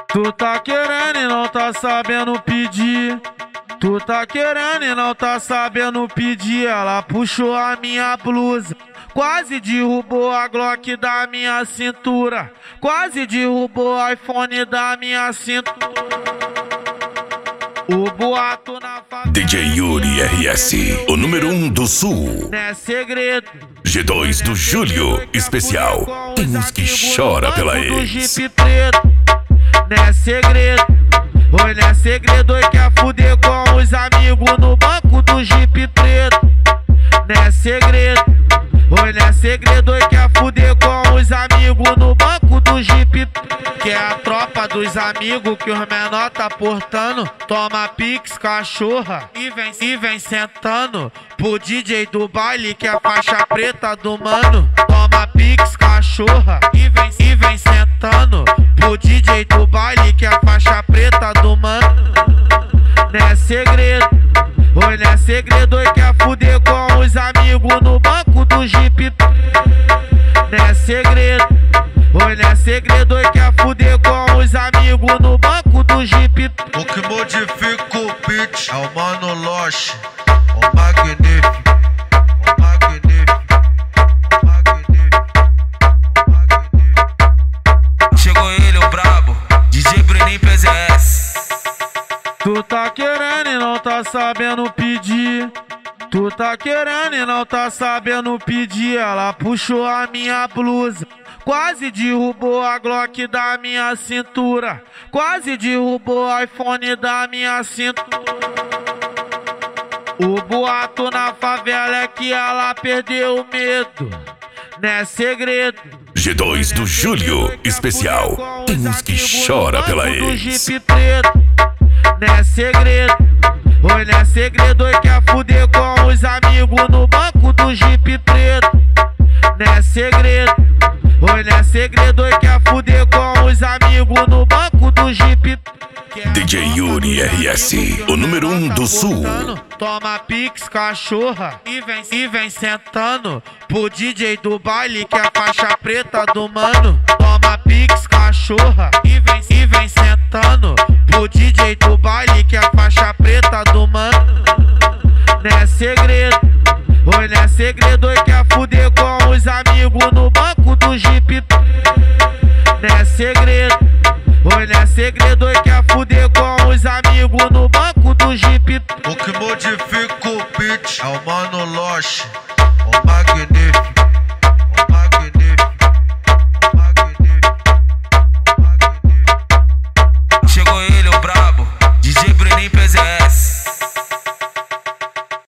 Tu tá querendo e não tá sabendo pedir. Tu tá querendo e não tá sabendo pedir. Ela puxou a minha blusa, quase derrubou a Glock da minha cintura, quase derrubou o iPhone da minha cintura. O boato na favela DJ Yuri RS, o número 1 do Sul. não é segredo. G2 do Júlio, especial. Tem uns que chora pela ex. Jeep preto, não é segredo. Oi, não é segredo, oi, quer fuder com os amigos no banco do Jeep preto. Não é segredo. Oi, não é segredo, oi, quer fuder com os amigos no banco do Jeep preto. Que é a tropa dos amigos que os menor tá portando. Toma pix, cachorra, e vem sentando pro DJ do baile que é a faixa preta do mano. Toma pix, cachorra, e vem sentando pro DJ do baile que é a faixa preta do mano. Não é segredo, oi, não é segredo, oi, quer fuder com os amigos no banco do Jeep. Não é segredo, oi, não é segredo, oi, quer fuder com os amigos no banco do Jeep. O que modifica o beat é o Mano Loche, o magnífico, o magnífico, o magnífico, o magnífico. Chegou ele, o brabo, DJ Bruninho PZS. Tu tá querendo e não tá sabendo pedir. Tu tá querendo e não tá sabendo pedir. Ela puxou a minha blusa, quase derrubou a Glock da minha cintura, quase derrubou o iPhone da minha cintura. O boato na favela é que ela perdeu o medo, não é segredo. G2 do Júlio, especial. Tem uns que chora pela ex. Jeep preto, não é segredo. Oi, não é segredo, oi, quer fuder com os amigos no banco do Jeep preto. Não é segredo, oi, não é segredo, oi, quer fuder com os amigos no banco do Jeep. DJ Yuri RS, o número 1 do Sul. Toma pix, cachorra, e vem sentando pro DJ do baile que é a faixa preta do mano. Toma pix, cachorra, e vem sentando pro DJ do baile que é a faixa preta do mano. Não é segredo, oi, não é segredo, oi, quer fuder com os amigos no banco do Jeep. Não é segredo, oi, não é segredo, oi, quer fuder com os amigos no banco do Jeep. O que modifica o beat é o Mano Loche, o magnífico, o magnífico, o magnífico, o magnífico. Chegou ele, o brabo, DJ Bruninho PZS.